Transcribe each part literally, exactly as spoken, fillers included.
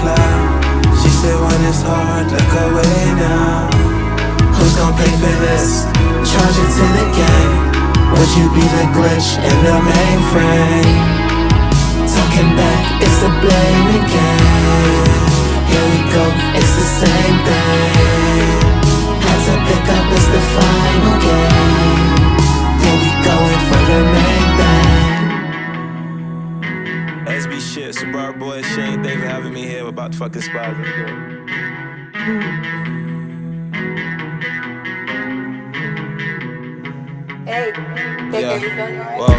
cloud. She said when it's hard, look away now. Who's gon' pay for this? Charge it to the game. Would you be the glitch in the mainframe? Talking back, it's a blaming game. Here we go, it's the same thing. Had to pick up, it's the final game. Yeah, we going for the main thing. S B shit, Subaru boy, Shane, David having me here about the fucking spies. Hey, yeah, well,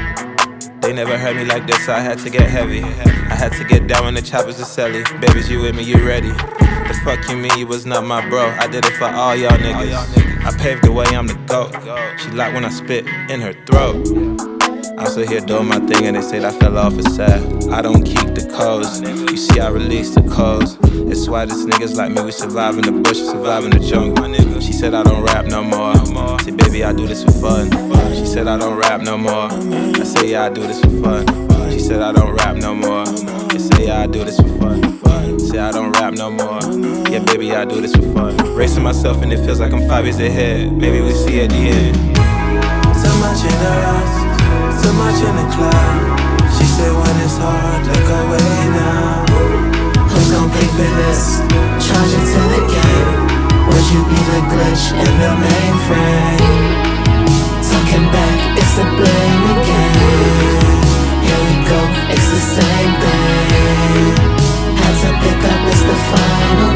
they never heard me like this, so I had to get heavy. I had to get down when the choppers are selling. Babies, you with me, you ready? The fuck you mean you was not my bro? I did it for all y'all niggas. I paved the way, I'm the GOAT. She like when I spit in her throat. I'm still here doing my thing and they say that I fell off, it's sad. I don't keep the codes, you see I release the codes. It's why this niggas like me, we survive in the bush, survive in the jungle. She said I don't rap no more. I say baby I do this for fun. She said I don't rap no more. I say yeah I do this for fun. She said I don't rap no more. I say yeah I do this for fun. Say I don't rap no more. Yeah baby I do this for fun. Racing myself and it feels like I'm five years ahead. Maybe we see at the end. So much in the house, so much in the cloud. She said when it's hard, look away now. Who's gon' pay for this? Charge it to the game. Would you be the glitch in the mainframe? Talking back, it's a blaming game. Here we go, it's the same thing. Had to pick up, it's the final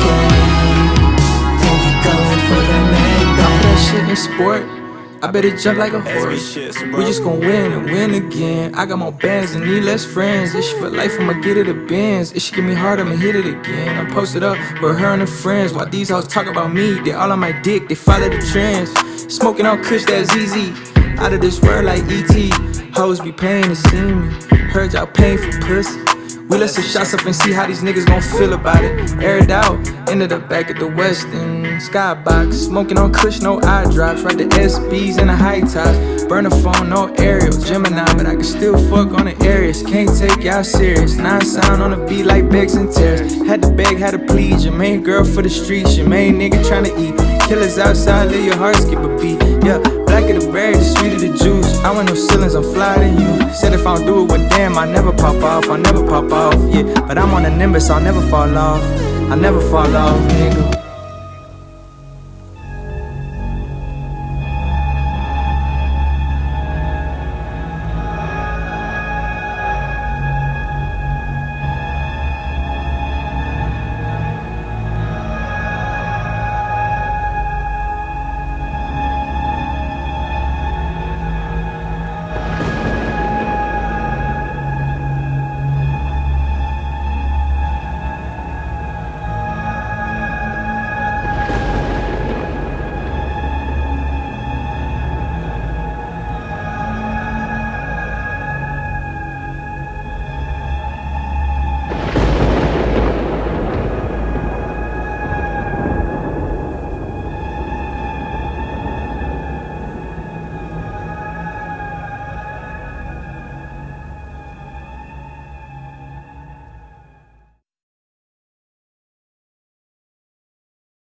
game. Then we going for the main thing. All that shit in sport, I better jump like a horse. We just gon' win and win again. I got more bands and need less friends. This shit for life, I'ma get it a Benz. If she give me hard, I'ma hit it again. I'm posted up with her and her friends. While these hoes talk about me, they all on my dick, they follow the trends. Smoking on Kush, that Z Z. Out of this world like E T. Hoes be paying to see me. Heard y'all paying for pussy. We let some shots up and see how these niggas gon' feel about it. Air it out, ended up back at the Westin Skybox. Smoking on Kush, no eye drops. Ride the S Bs and the high tops. Burn a phone, no aerial. Gemini, but I can still fuck on the areas. Can't take y'all serious. Nine sound on the beat like Begs and Tears. Had to beg, had to plead. Your main girl for the streets. Your main nigga tryna eat. Killers outside, let your heart skip a beat. Yeah, black of the berry, the sweet of the juice. I want no ceilings, I'm flyer than you. Said if I don't do it with them, I never pop off. I never pop off, yeah. But I'm on a nimbus, I'll never fall off. I'll never fall off, nigga.